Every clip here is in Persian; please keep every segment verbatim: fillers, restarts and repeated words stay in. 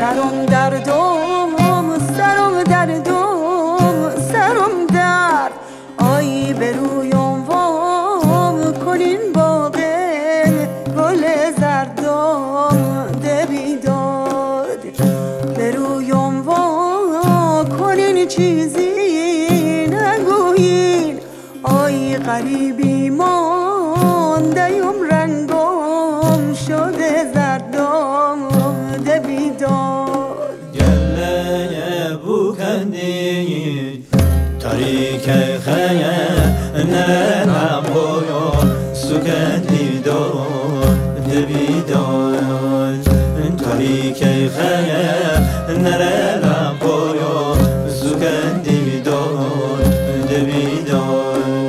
سرم دردم سرم دردم سرم درد آی به رویم وام کنین باغ گل زردم ده بیداد به رویم وام کنین چیزی نگویین آی غریبی مانده‌ام رنگم شده زردم ده بیداد گله بو کندی تاریک خیه نرم بویو سکندی دو ده بیداد تاریک خیه نرم بویو سکندی دو ده بیداد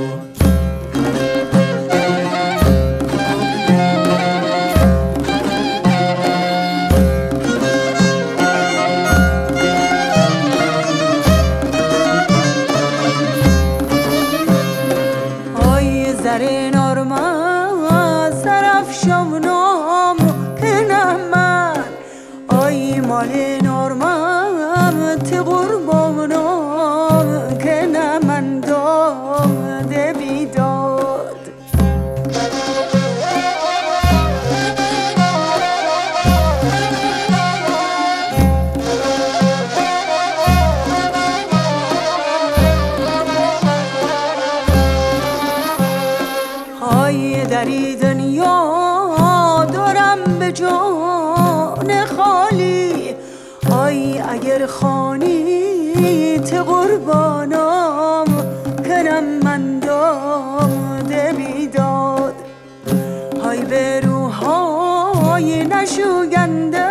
زر نارما سرافشانم کنم من آی مال نارمم تی قربانم کنم من دام ده بیداد آی دری دنیا دارم به جان خالی آی اگر خانی تی قربانم کنم من دام ده بیداد های به روحای نشوگنده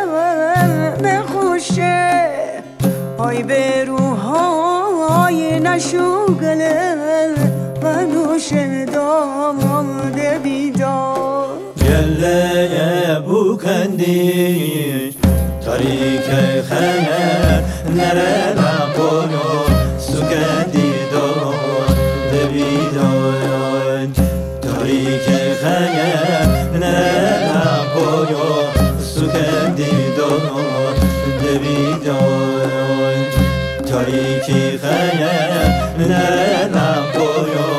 مخوشه های به روحای نشوگله و نوشه دام ده بیداد گله بو کندی تاریک خیه نرم بویو سکندی دو ده بیداد تاریک خیه نرم بویو سکندی دو ده بیداد تاریک خیه نرم بویو